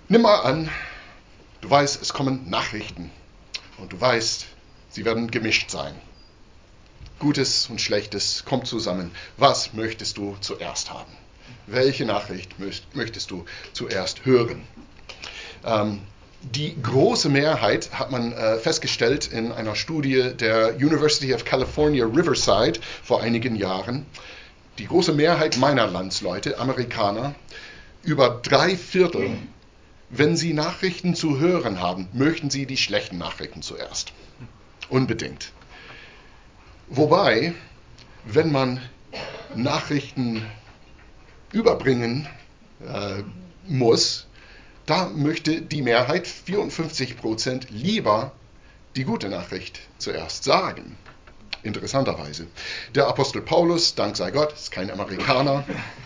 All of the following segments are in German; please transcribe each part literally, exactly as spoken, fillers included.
Nimm mal an, du weißt, es kommen Nachrichten und du weißt, sie werden gemischt sein. Gutes und Schlechtes kommt zusammen. Was möchtest du zuerst haben? Welche Nachricht möchtest du zuerst hören? Ähm, die große Mehrheit hat man äh, festgestellt in einer Studie der University of California, Riverside vor einigen Jahren. Die große Mehrheit meiner Landsleute, Amerikaner, über drei Viertel, wenn sie Nachrichten zu hören haben, möchten sie die schlechten Nachrichten zuerst. Unbedingt. Wobei, wenn man Nachrichten überbringen äh, muss, da möchte die Mehrheit, vierundfünfzig Prozent, lieber die gute Nachricht zuerst sagen. Interessanterweise. Der Apostel Paulus, dank sei Gott, ist kein Amerikaner.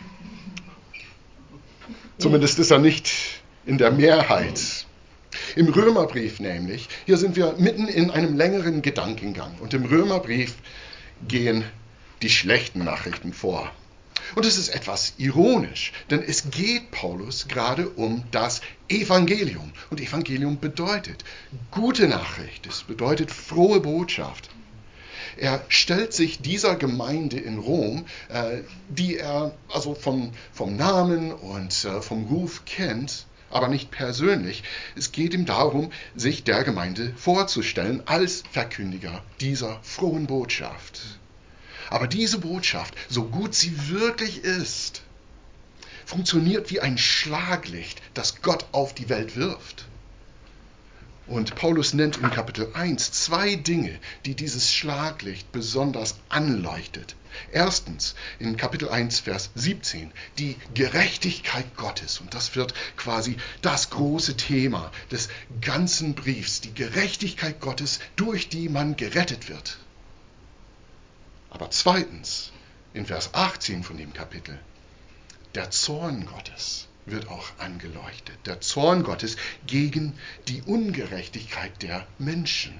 Zumindest ist er nicht in der Mehrheit. Im Römerbrief nämlich, hier sind wir mitten in einem längeren Gedankengang. Und im Römerbrief gehen die schlechten Nachrichten vor. Und es ist etwas ironisch, denn es geht Paulus gerade um das Evangelium. Und Evangelium bedeutet gute Nachricht, es bedeutet frohe Botschaft. Er stellt sich dieser Gemeinde in Rom, äh, die er also vom, vom Namen und äh, vom Ruf kennt, aber nicht persönlich. Es geht ihm darum, sich der Gemeinde vorzustellen als Verkündiger dieser frohen Botschaft. Aber diese Botschaft, so gut sie wirklich ist, funktioniert wie ein Schlaglicht, das Gott auf die Welt wirft. Und Paulus nennt in Kapitel eins zwei Dinge, die dieses Schlaglicht besonders anleuchtet. Erstens, in Kapitel eins, Vers siebzehn, die Gerechtigkeit Gottes. Und das wird quasi das große Thema des ganzen Briefs, die Gerechtigkeit Gottes, durch die man gerettet wird. Aber zweitens, in Vers achtzehn von dem Kapitel, der Zorn Gottes wird auch angeleuchtet. Der Zorn Gottes gegen die Ungerechtigkeit der Menschen.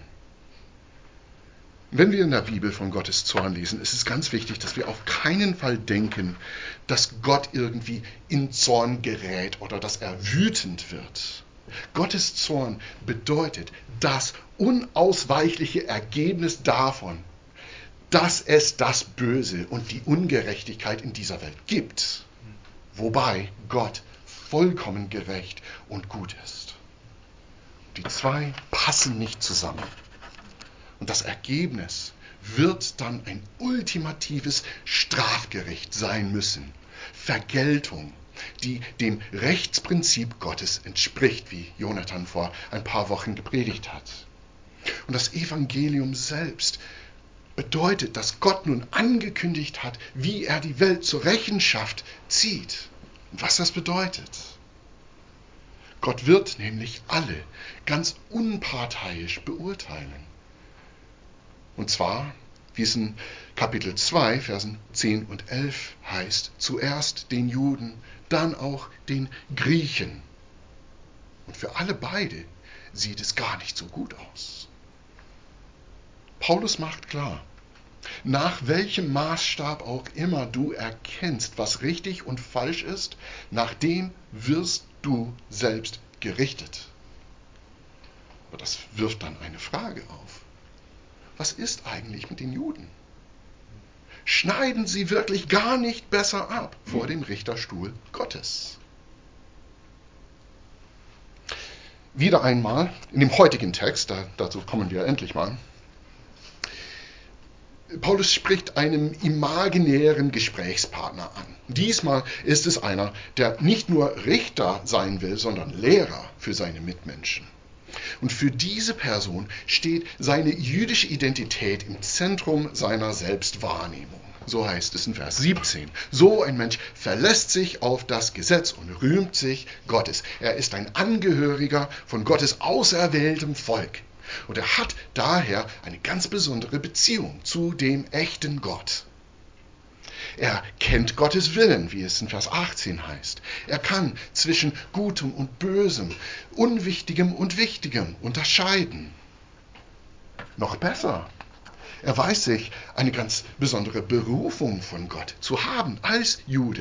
Wenn wir in der Bibel von Gottes Zorn lesen, ist es ganz wichtig, dass wir auf keinen Fall denken, dass Gott irgendwie in Zorn gerät oder dass er wütend wird. Gottes Zorn bedeutet das unausweichliche Ergebnis davon, dass es das Böse und die Ungerechtigkeit in dieser Welt gibt. Wobei Gott vollkommen gerecht und gut ist. Die zwei passen nicht zusammen. Und das Ergebnis wird dann ein ultimatives Strafgericht sein müssen. Vergeltung, die dem Rechtsprinzip Gottes entspricht, wie Jonathan vor ein paar Wochen gepredigt hat. Und das Evangelium selbst bedeutet, dass Gott nun angekündigt hat, wie er die Welt zur Rechenschaft zieht. Und was das bedeutet. Gott wird nämlich alle ganz unparteiisch beurteilen. Und zwar, wie es in Kapitel zwei, Versen zehn und elf heißt, zuerst den Juden, dann auch den Griechen. Und für alle beide sieht es gar nicht so gut aus. Paulus macht klar, nach welchem Maßstab auch immer du erkennst, was richtig und falsch ist, nach dem wirst du selbst gerichtet. Aber das wirft dann eine Frage auf. Was ist eigentlich mit den Juden? Schneiden sie wirklich gar nicht besser ab vor dem Richterstuhl Gottes? Wieder einmal in dem heutigen Text, da, dazu kommen wir endlich mal, Paulus spricht einem imaginären Gesprächspartner an. Diesmal ist es einer, der nicht nur Richter sein will, sondern Lehrer für seine Mitmenschen. Und für diese Person steht seine jüdische Identität im Zentrum seiner Selbstwahrnehmung. So heißt es in Vers siebzehn. So ein Mensch verlässt sich auf das Gesetz und rühmt sich Gottes. Er ist ein Angehöriger von Gottes auserwähltem Volk. Und er hat daher eine ganz besondere Beziehung zu dem echten Gott. Er kennt Gottes Willen, wie es in Vers achtzehn heißt. Er kann zwischen Gutem und Bösem, Unwichtigem und Wichtigem unterscheiden. Noch besser, er weiß sich eine ganz besondere Berufung von Gott zu haben als Jude.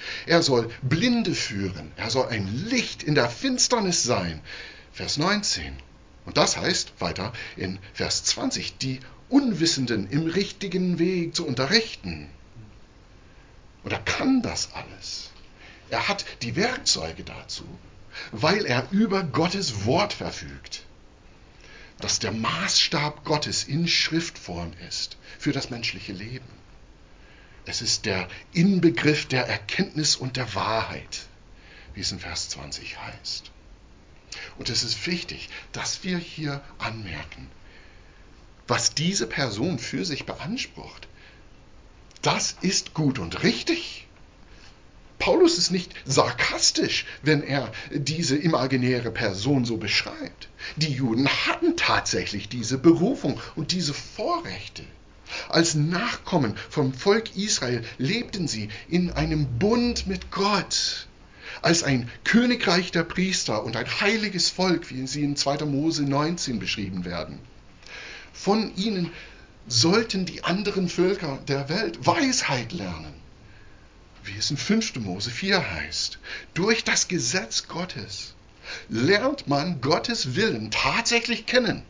Er soll Blinde führen. Er soll ein Licht in der Finsternis sein. Vers neunzehn. Und das heißt weiter in Vers zwanzig, die Unwissenden im richtigen Weg zu unterrichten. Und er kann das alles. Er hat die Werkzeuge dazu, weil er über Gottes Wort verfügt, das der Maßstab Gottes in Schriftform ist für das menschliche Leben. Es ist der Inbegriff der Erkenntnis und der Wahrheit, wie es in Vers zwanzig heißt. Und es ist wichtig, dass wir hier anmerken, was diese Person für sich beansprucht. Das ist gut und richtig. Paulus ist nicht sarkastisch, wenn er diese imaginäre Person so beschreibt. Die Juden hatten tatsächlich diese Berufung und diese Vorrechte. Als Nachkommen vom Volk Israel lebten sie in einem Bund mit Gott, als ein Königreich der Priester und ein heiliges Volk, wie sie in zweiter Mose neunzehn beschrieben werden. Von ihnen sollten die anderen Völker der Welt Weisheit lernen, wie es in fünfter Mose vier heißt. Durch das Gesetz Gottes lernt man Gottes Willen tatsächlich kennen.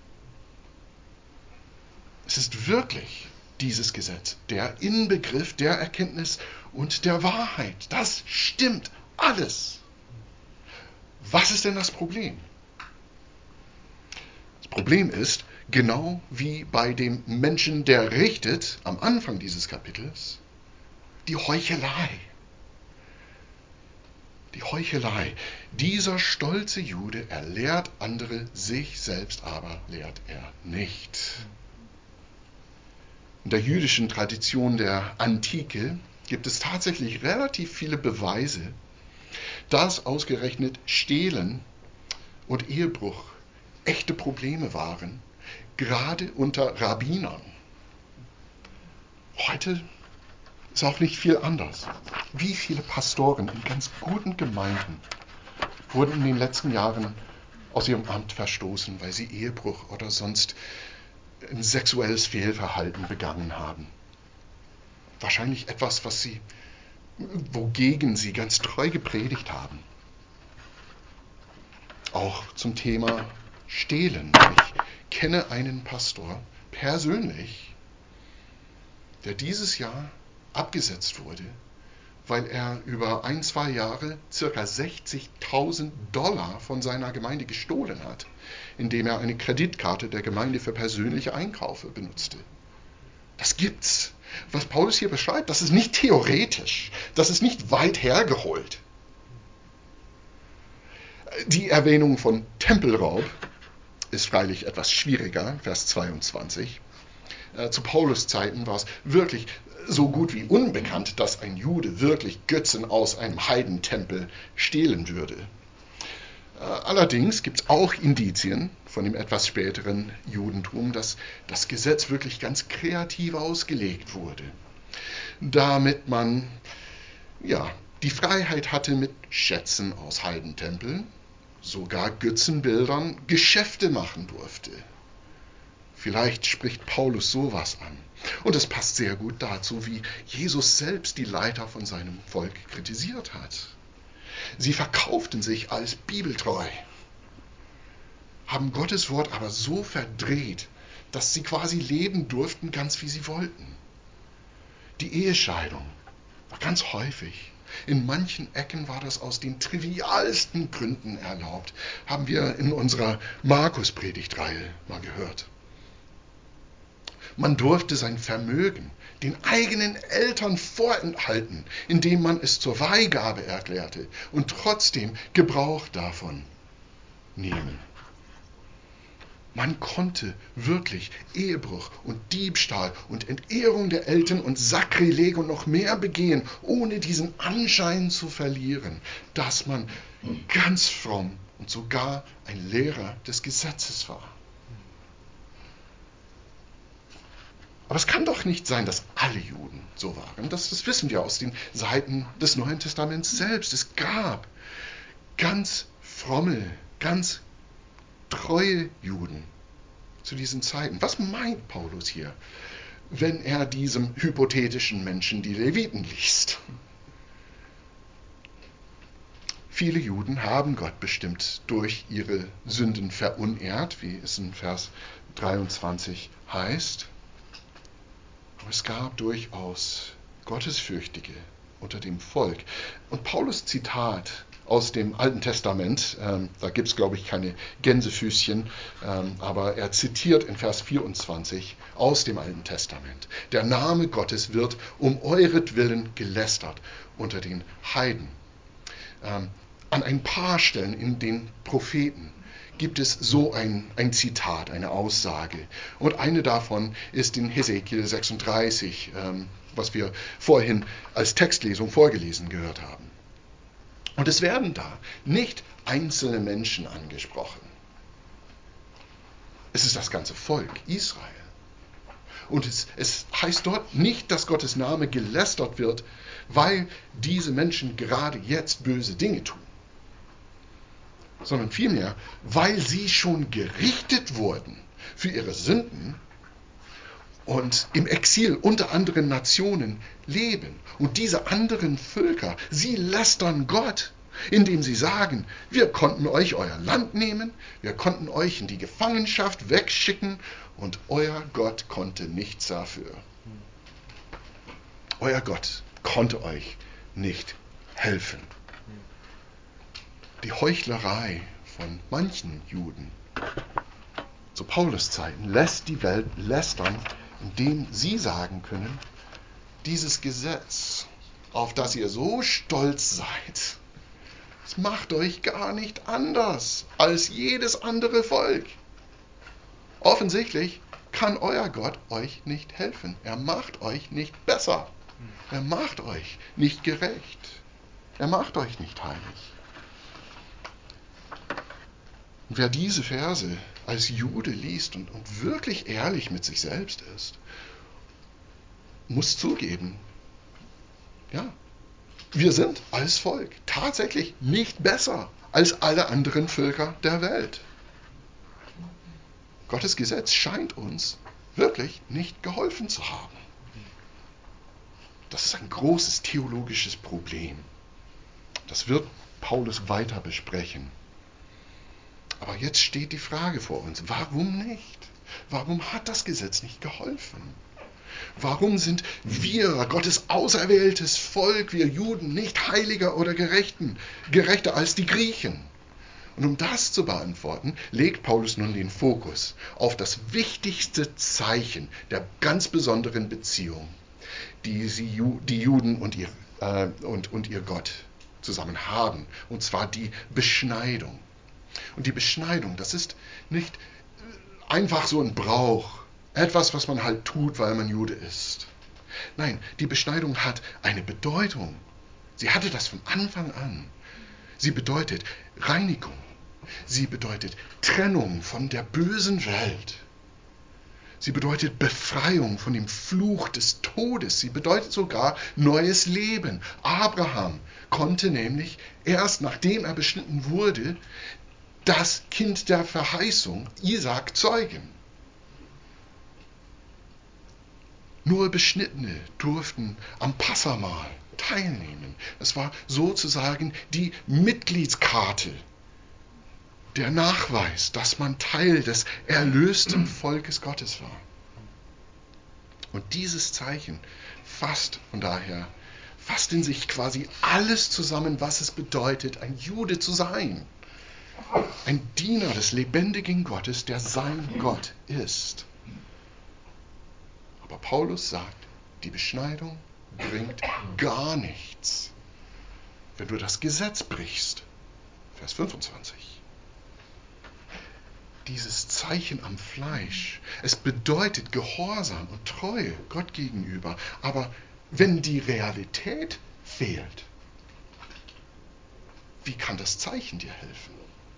Es ist wirklich dieses Gesetz, der Inbegriff der Erkenntnis und der Wahrheit. Das stimmt alles. Was ist denn das Problem? Das Problem ist, genau wie bei dem Menschen, der richtet, am Anfang dieses Kapitels, die Heuchelei. Die Heuchelei. Dieser stolze Jude, er lehrt andere, sich selbst aber lehrt er nicht. In der jüdischen Tradition der Antike gibt es tatsächlich relativ viele Beweise, dass ausgerechnet Stehlen und Ehebruch echte Probleme waren, gerade unter Rabbinern. Heute ist auch nicht viel anders. Wie viele Pastoren in ganz guten Gemeinden wurden in den letzten Jahren aus ihrem Amt verstoßen, weil sie Ehebruch oder sonst ein sexuelles Fehlverhalten begangen haben. Wahrscheinlich etwas, was sie, wogegen sie ganz treu gepredigt haben. Auch zum Thema Stehlen. Ich kenne einen Pastor persönlich, der dieses Jahr abgesetzt wurde, weil er über ein, zwei Jahre ca. sechzigtausend Dollar von seiner Gemeinde gestohlen hat, indem er eine Kreditkarte der Gemeinde für persönliche Einkäufe benutzte. Das gibt's. Was Paulus hier beschreibt, das ist nicht theoretisch, das ist nicht weit hergeholt. Die Erwähnung von Tempelraub ist freilich etwas schwieriger, Vers zweiundzwanzig. Zu Paulus Zeiten war es wirklich so gut wie unbekannt, dass ein Jude wirklich Götzen aus einem Heidentempel stehlen würde. Allerdings gibt es auch Indizien von dem etwas späteren Judentum, dass das Gesetz wirklich ganz kreativ ausgelegt wurde, damit man ja, die Freiheit hatte, mit Schätzen aus Heidentempeln, sogar Götzenbildern, Geschäfte machen durfte. Vielleicht spricht Paulus sowas an. Und es passt sehr gut dazu, wie Jesus selbst die Leiter von seinem Volk kritisiert hat. Sie verkauften sich als bibeltreu, haben Gottes Wort aber so verdreht, dass sie quasi leben durften, ganz wie sie wollten. Die Ehescheidung war ganz häufig. In manchen Ecken war das aus den trivialsten Gründen erlaubt. Haben wir in unserer Markus-Predigtreihe mal gehört. Man durfte sein Vermögen den eigenen Eltern vorenthalten, indem man es zur Weihgabe erklärte und trotzdem Gebrauch davon nehmen. Man konnte wirklich Ehebruch und Diebstahl und Entehrung der Eltern und Sakrileg und noch mehr begehen, ohne diesen Anschein zu verlieren, dass man ganz fromm und sogar ein Lehrer des Gesetzes war. Aber es kann doch nicht sein, dass alle Juden so waren. Das, das wissen wir aus den Seiten des Neuen Testaments selbst. Es gab ganz fromme, ganz treue Juden zu diesen Zeiten. Was meint Paulus hier, wenn er diesem hypothetischen Menschen die Leviten liest? Viele Juden haben Gott bestimmt durch ihre Sünden verunehrt, wie es in Vers dreiundzwanzig heißt. Aber es gab durchaus Gottesfürchtige unter dem Volk. Und Paulus' Zitat aus dem Alten Testament, ähm, da gibt es, glaube ich, keine Gänsefüßchen, ähm, aber er zitiert in Vers vierundzwanzig aus dem Alten Testament: Der Name Gottes wird um euretwillen gelästert unter den Heiden. Ähm, an ein paar Stellen in den Propheten gibt es so ein, ein Zitat, eine Aussage. Und eine davon ist in Hesekiel sechsunddreißig, ähm, was wir vorhin als Textlesung vorgelesen gehört haben. Und es werden da nicht einzelne Menschen angesprochen. Es ist das ganze Volk Israel. Und es, es heißt dort nicht, dass Gottes Name gelästert wird, weil diese Menschen gerade jetzt böse Dinge tun, sondern vielmehr, weil sie schon gerichtet wurden für ihre Sünden und im Exil unter anderen Nationen leben. Und diese anderen Völker, sie lästern Gott, indem sie sagen: Wir konnten euch euer Land nehmen, wir konnten euch in die Gefangenschaft wegschicken und euer Gott konnte nichts dafür. Euer Gott konnte euch nicht helfen. Die Heuchlerei von manchen Juden zu Paulus Zeiten lässt die Welt lästern, indem sie sagen können: Dieses Gesetz, auf das ihr so stolz seid, es macht euch gar nicht anders als jedes andere Volk. Offensichtlich kann euer Gott euch nicht helfen. Er macht euch nicht besser. Er macht euch nicht gerecht. Er macht euch nicht heilig. Und wer diese Verse als Jude liest und, und wirklich ehrlich mit sich selbst ist, muss zugeben, ja, wir sind als Volk tatsächlich nicht besser als alle anderen Völker der Welt. Gottes Gesetz scheint uns wirklich nicht geholfen zu haben. Das ist ein großes theologisches Problem. Das wird Paulus weiter besprechen. Aber jetzt steht die Frage vor uns: Warum nicht? Warum hat das Gesetz nicht geholfen? Warum sind wir, Gottes auserwähltes Volk, wir Juden, nicht heiliger oder gerechten, gerechter als die Griechen? Und um das zu beantworten, legt Paulus nun den Fokus auf das wichtigste Zeichen der ganz besonderen Beziehung, die sie, die Juden und ihr, äh, und, und ihr Gott zusammen haben, und zwar die Beschneidung. Und die Beschneidung, das ist nicht einfach so ein Brauch, etwas, was man halt tut, weil man Jude ist. Nein, die Beschneidung hat eine Bedeutung. Sie hatte das von Anfang an. Sie bedeutet Reinigung. Sie bedeutet Trennung von der bösen Welt. Sie bedeutet Befreiung von dem Fluch des Todes. Sie bedeutet sogar neues Leben. Abraham konnte nämlich erst nachdem er beschnitten wurde, das Kind der Verheißung, Isaak, zeugen. Nur Beschnittene durften am Passamahl teilnehmen. Es war sozusagen die Mitgliedskarte, der Nachweis, dass man Teil des erlösten Volkes Gottes war. Und dieses Zeichen fasst von daher, fasst in sich quasi alles zusammen, was es bedeutet, ein Jude zu sein. Ein Diener des lebendigen Gottes, der sein Gott ist. Aber Paulus sagt, die Beschneidung bringt gar nichts, wenn du das Gesetz brichst. Vers fünfundzwanzig. Dieses Zeichen am Fleisch, es bedeutet Gehorsam und Treue Gott gegenüber. Aber wenn die Realität fehlt, wie kann das Zeichen dir helfen?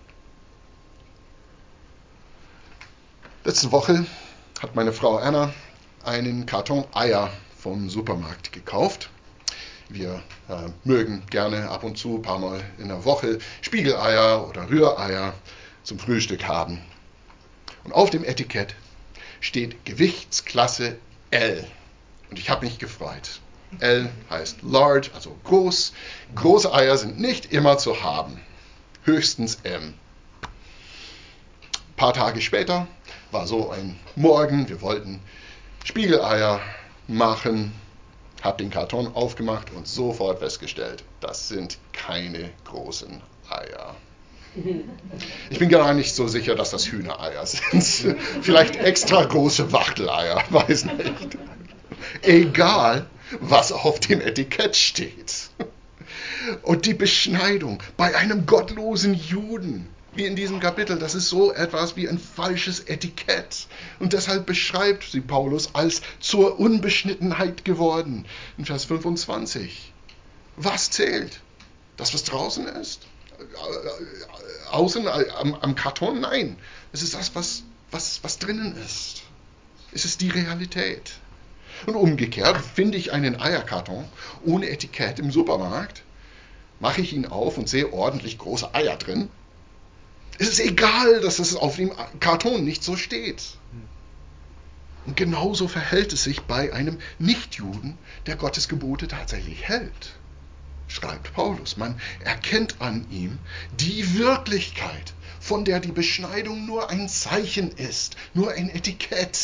Letzte Woche hat meine Frau Anna einen Karton Eier vom Supermarkt gekauft. Wir äh, mögen gerne ab und zu, ein paar Mal in der Woche, Spiegeleier oder Rühreier zum Frühstück haben. Und auf dem Etikett steht Gewichtsklasse L. Und ich habe mich gefreut. L heißt large, also groß. Große Eier sind nicht immer zu haben. Höchstens M. Ein paar Tage später war so ein Morgen, wir wollten Spiegeleier machen, habe den Karton aufgemacht und sofort festgestellt, das sind keine großen Eier. Ich bin gar nicht so sicher, dass das Hühnereier sind. Vielleicht extra große Wachteleier, weiß nicht. Egal, was auf dem Etikett steht. Und die Beschneidung bei einem gottlosen Juden, wie in diesem Kapitel, das ist so etwas wie ein falsches Etikett. Und deshalb beschreibt sie Paulus als zur Unbeschnittenheit geworden. In Vers fünfundzwanzig. Was zählt? Das, was draußen ist? Außen am, am Karton? Nein. Es ist das, was, was, was drinnen ist. Es ist die Realität. Und umgekehrt, finde ich einen Eierkarton ohne Etikett im Supermarkt, mache ich ihn auf und sehe ordentlich große Eier drin. Es ist egal, dass es auf dem Karton nicht so steht. Und genauso verhält es sich bei einem Nichtjuden, der Gottes Gebote tatsächlich hält. Schreibt Paulus, man erkennt an ihm die Wirklichkeit, von der die Beschneidung nur ein Zeichen ist, nur ein Etikett.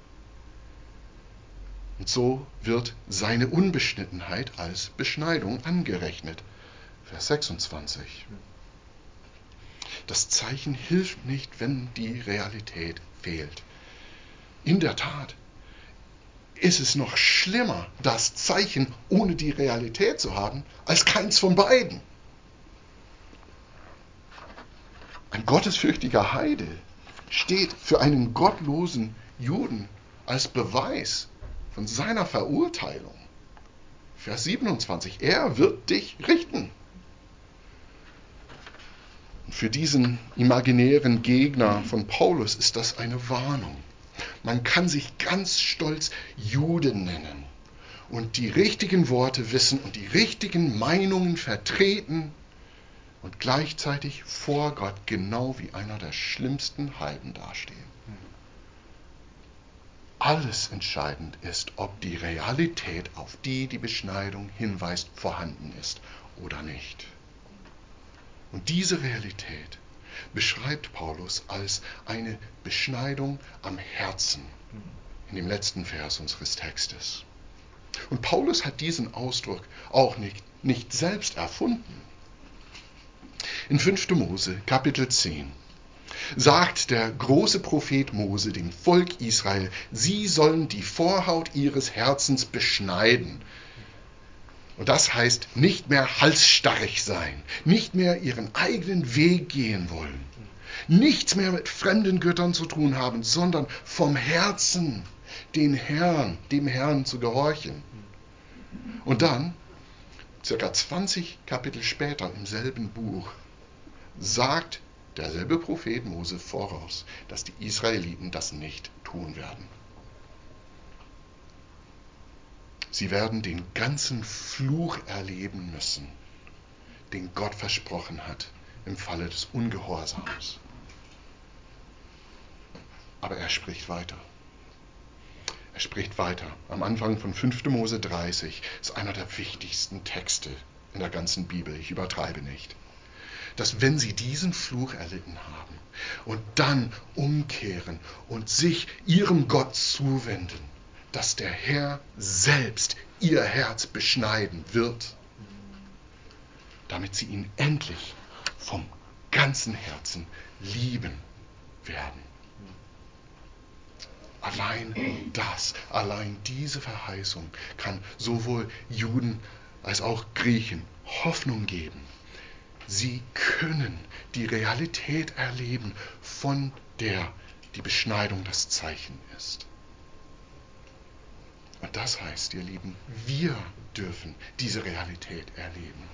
Und so wird seine Unbeschnittenheit als Beschneidung angerechnet. Vers sechsundzwanzig. Das Zeichen hilft nicht, wenn die Realität fehlt. In der Tat ist es noch schlimmer, das Zeichen ohne die Realität zu haben, als keins von beiden. Ein gottesfürchtiger Heide steht für einen gottlosen Juden als Beweis von seiner Verurteilung. Vers siebenundzwanzig. Er wird dich richten. Und für diesen imaginären Gegner von Paulus ist das eine Warnung. Man kann sich ganz stolz Jude nennen und die richtigen Worte wissen und die richtigen Meinungen vertreten und gleichzeitig vor Gott genau wie einer der schlimmsten Heiden dastehen. Alles entscheidend ist, ob die Realität, auf die die Beschneidung hinweist, vorhanden ist oder nicht. Und diese Realität beschreibt Paulus als eine Beschneidung am Herzen in dem letzten Vers unseres Textes. Und Paulus hat diesen Ausdruck auch nicht, nicht selbst erfunden. In fünfter Mose, Kapitel zehn, sagt der große Prophet Mose dem Volk Israel, sie sollen die Vorhaut ihres Herzens beschneiden. Und das heißt, nicht mehr halsstarrig sein, nicht mehr ihren eigenen Weg gehen wollen, nichts mehr mit fremden Göttern zu tun haben, sondern vom Herzen den Herrn, dem Herrn zu gehorchen. Und dann, circa zwanzig Kapitel später im selben Buch, sagt derselbe Prophet Mose voraus, dass die Israeliten das nicht tun werden. Sie werden den ganzen Fluch erleben müssen, den Gott versprochen hat im Falle des Ungehorsams. Aber er spricht weiter. Er spricht weiter. Am Anfang von fünfter Mose dreißig ist einer der wichtigsten Texte in der ganzen Bibel. Ich übertreibe nicht. Dass wenn sie diesen Fluch erlitten haben und dann umkehren und sich ihrem Gott zuwenden, dass der Herr selbst ihr Herz beschneiden wird, damit sie ihn endlich vom ganzen Herzen lieben werden. Allein das, allein diese Verheißung kann sowohl Juden als auch Griechen Hoffnung geben. Sie können die Realität erleben, von der die Beschneidung das Zeichen ist. Und das heißt, ihr Lieben, wir dürfen diese Realität erleben.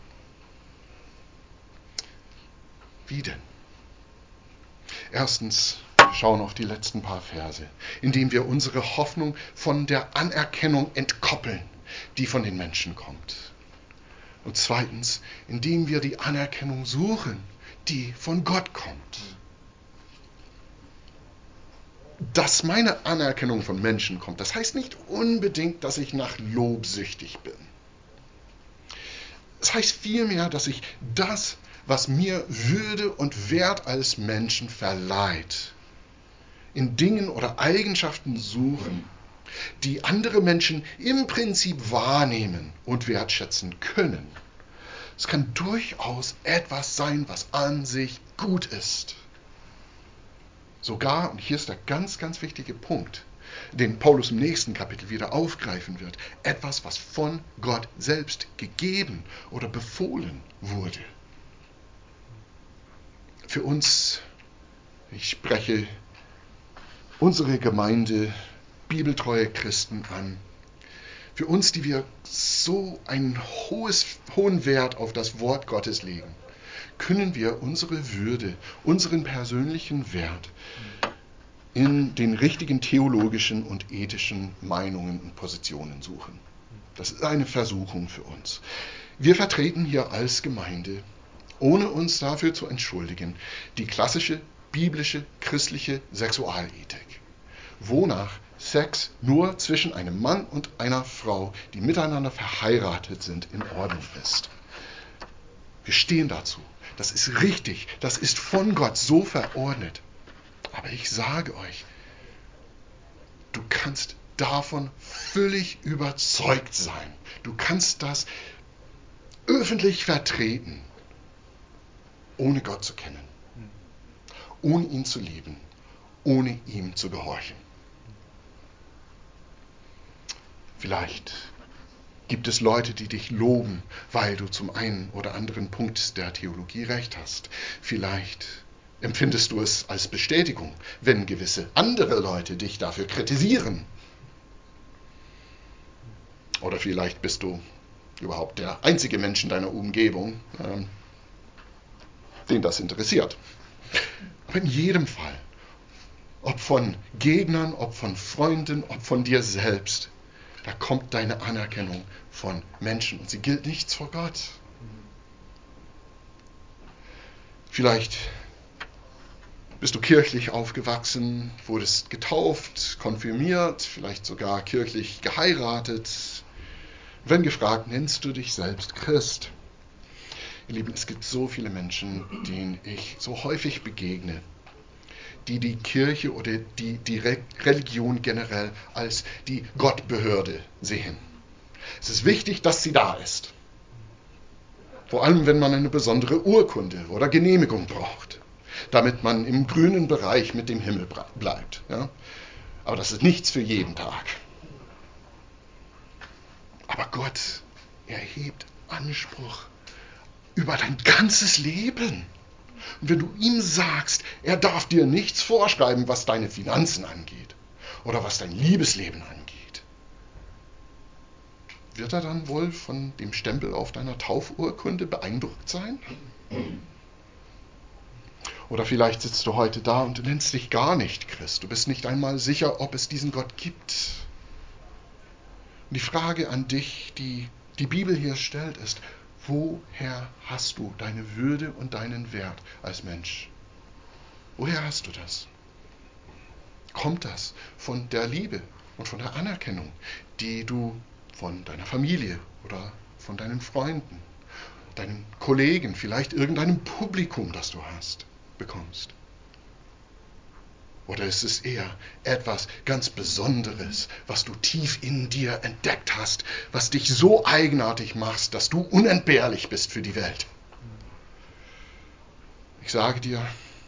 Wie denn? Erstens, schauen auf die letzten paar Verse, indem wir unsere Hoffnung von der Anerkennung entkoppeln, die von den Menschen kommt. Und zweitens, indem wir die Anerkennung suchen, die von Gott kommt. dass meine Anerkennung von Menschen kommt, das heißt nicht unbedingt, dass ich nach Lob süchtig bin. Es heißt vielmehr, dass ich das, was mir Würde und Wert als Menschen verleiht, in Dingen oder Eigenschaften suchen, die andere Menschen im Prinzip wahrnehmen und wertschätzen können. Es kann durchaus etwas sein, was an sich gut ist. Sogar, und hier ist der ganz, ganz wichtige Punkt, den Paulus im nächsten Kapitel wieder aufgreifen wird, etwas, was von Gott selbst gegeben oder befohlen wurde. Für uns, ich spreche unsere Gemeinde, bibeltreue Christen an, für uns, die wir so einen hohes, hohen Wert auf das Wort Gottes legen, können wir unsere Würde, unseren persönlichen Wert in den richtigen theologischen und ethischen Meinungen und Positionen suchen. Das ist eine Versuchung für uns. Wir vertreten hier als Gemeinde, ohne uns dafür zu entschuldigen, die klassische biblische christliche Sexualethik, wonach Sex nur zwischen einem Mann und einer Frau, die miteinander verheiratet sind, in Ordnung ist. Wir stehen dazu. Das ist richtig. Das ist von Gott so verordnet. Aber ich sage euch, du kannst davon völlig überzeugt sein. Du kannst das öffentlich vertreten, ohne Gott zu kennen, ohne ihn zu lieben, ohne ihm zu gehorchen. Vielleicht gibt es Leute, die dich loben, weil du zum einen oder anderen Punkt der Theologie recht hast. Vielleicht empfindest du es als Bestätigung, wenn gewisse andere Leute dich dafür kritisieren. Oder vielleicht bist du überhaupt der einzige Mensch in deiner Umgebung, ähm, den das interessiert. Aber in jedem Fall, ob von Gegnern, ob von Freunden, ob von dir selbst, da kommt deine Anerkennung von Menschen und sie gilt nichts vor Gott. Vielleicht bist du kirchlich aufgewachsen, wurdest getauft, konfirmiert, vielleicht sogar kirchlich geheiratet. Wenn gefragt, nennst du dich selbst Christ? Ihr Lieben, es gibt so viele Menschen, denen ich so häufig begegne, die die Kirche oder die, die Religion generell als die Gottbehörde sehen. Es ist wichtig, dass sie da ist. Vor allem, wenn man eine besondere Urkunde oder Genehmigung braucht, damit man im grünen Bereich mit dem Himmel bleibt. Ja? Aber das ist nichts für jeden Tag. Aber Gott erhebt Anspruch über dein ganzes Leben. Und wenn du ihm sagst, er darf dir nichts vorschreiben, was deine Finanzen angeht oder was dein Liebesleben angeht, wird er dann wohl von dem Stempel auf deiner Taufurkunde beeindruckt sein? Oder vielleicht sitzt du heute da und du nennst dich gar nicht Christ. Du bist nicht einmal sicher, ob es diesen Gott gibt. Und die Frage an dich, die die Bibel hier stellt, ist, woher hast du deine Würde und deinen Wert als Mensch? Woher hast du das? Kommt das von der Liebe und von der Anerkennung, die du von deiner Familie oder von deinen Freunden, deinen Kollegen, vielleicht irgendeinem Publikum, das du hast, bekommst? Oder ist es eher etwas ganz Besonderes, was du tief in dir entdeckt hast, was dich so eigenartig macht, dass du unentbehrlich bist für die Welt? Ich sage dir,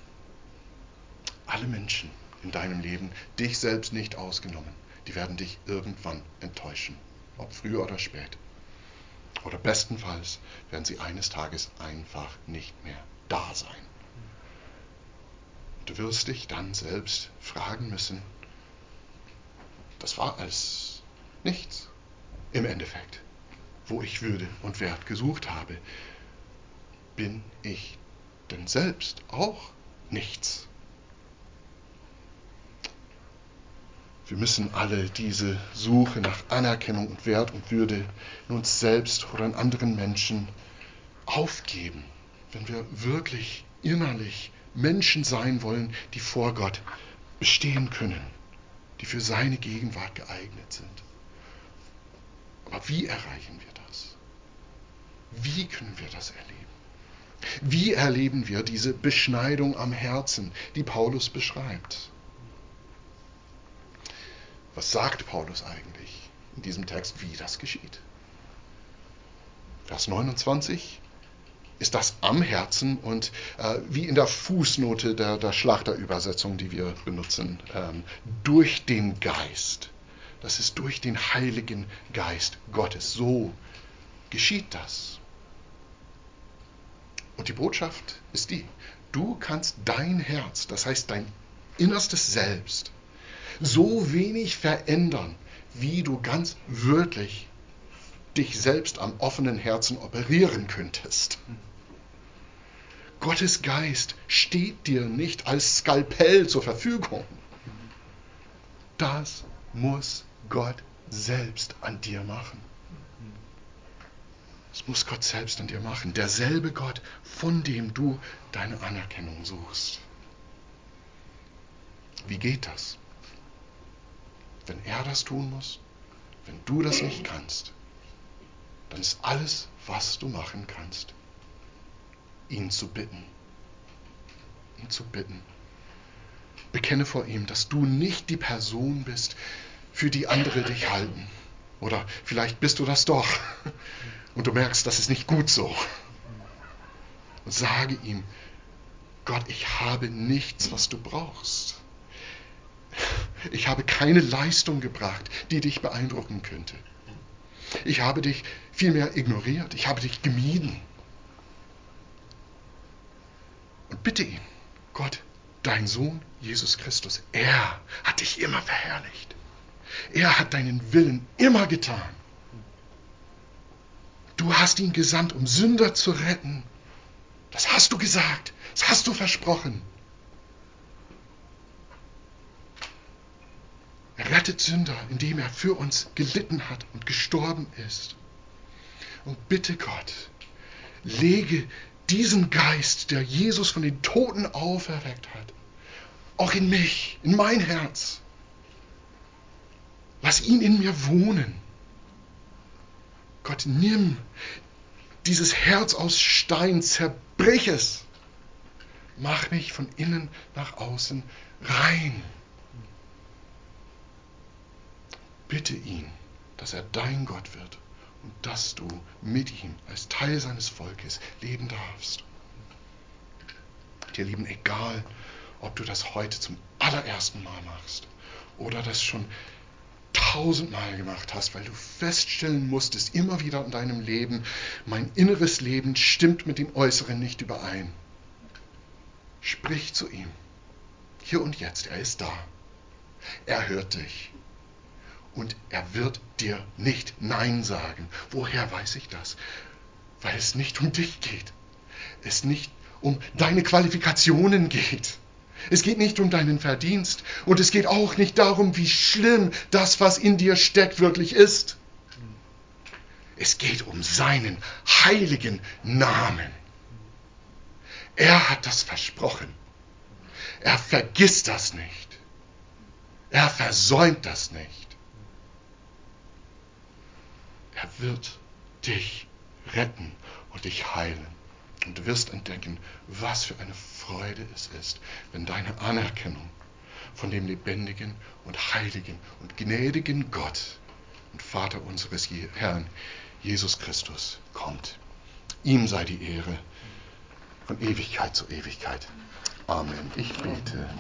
alle Menschen in deinem Leben, dich selbst nicht ausgenommen, die werden dich irgendwann enttäuschen, ob früh oder spät. Oder bestenfalls werden sie eines Tages einfach nicht mehr da sein. Du wirst dich dann selbst fragen müssen, das war alles nichts im Endeffekt, wo ich Würde und Wert gesucht habe. Bin ich denn selbst auch nichts? Wir müssen alle diese Suche nach Anerkennung und Wert und Würde in uns selbst oder in anderen Menschen aufgeben, wenn wir wirklich innerlich Menschen sein wollen, die vor Gott bestehen können. die für seine Gegenwart geeignet sind. Aber wie erreichen wir das? Wie können wir das erleben? Wie erleben wir diese Beschneidung am Herzen, die Paulus beschreibt? Was sagt Paulus eigentlich in diesem Text, wie das geschieht? Vers neunundzwanzig ist das am Herzen und äh, wie in der Fußnote der, der Schlachterübersetzung, die wir benutzen, ähm, durch den Geist. Das ist durch den Heiligen Geist Gottes. So geschieht das. Und die Botschaft ist die: Du kannst dein Herz, das heißt dein innerstes Selbst, so wenig verändern, wie du ganz wörtlich dich selbst am offenen Herzen operieren könntest. Gottes Geist steht dir nicht als Skalpell zur Verfügung. Das muss Gott selbst an dir machen. Das muss Gott selbst an dir machen. Derselbe Gott, von dem du deine Anerkennung suchst. Wie geht das? Wenn er das tun muss, wenn du das nicht kannst, dann ist alles, was du machen kannst, ihn zu bitten. Ihn zu bitten. Bekenne vor ihm, dass du nicht die Person bist, für die andere dich halten. Oder vielleicht bist du das doch. Und du merkst, das ist nicht gut so. Und sage ihm: Gott, ich habe nichts, was du brauchst. Ich habe keine Leistung gebracht, die dich beeindrucken könnte. Ich habe dich vielmehr ignoriert. Ich habe dich gemieden. Und bitte ihn: Gott, dein Sohn Jesus Christus, er hat dich immer verherrlicht. Er hat deinen Willen immer getan. Du hast ihn gesandt, um Sünder zu retten. Das hast du gesagt. Das hast du versprochen. Er rettet Sünder, indem er für uns gelitten hat und gestorben ist. Und bitte Gott, lege diesen Geist, der Jesus von den Toten auferweckt hat, auch in mich, in mein Herz. Lass ihn in mir wohnen. Gott, nimm dieses Herz aus Stein, zerbrich es. Mach mich von innen nach außen rein. Bitte ihn, dass er dein Gott wird und dass du mit ihm als Teil seines Volkes leben darfst. Ihr Lieben, egal, ob du das heute zum allerersten Mal machst oder das schon tausendmal gemacht hast, weil du feststellen musstest, immer wieder in deinem Leben, mein inneres Leben stimmt mit dem Äußeren nicht überein. Sprich zu ihm. Hier und jetzt, er ist da. Er hört dich. Und er wird dir nicht Nein sagen. Woher weiß ich das? Weil es nicht um dich geht. Es nicht um deine Qualifikationen geht. Es geht nicht um deinen Verdienst. Und es geht auch nicht darum, wie schlimm das, was in dir steckt, wirklich ist. Es geht um seinen heiligen Namen. Er hat das versprochen. Er vergisst das nicht. Er versäumt das nicht. Er wird dich retten und dich heilen. Und du wirst entdecken, was für eine Freude es ist, wenn deine Anerkennung von dem lebendigen und heiligen und gnädigen Gott und Vater unseres Herrn Jesus Christus kommt. Ihm sei die Ehre von Ewigkeit zu Ewigkeit. Amen. Ich bete.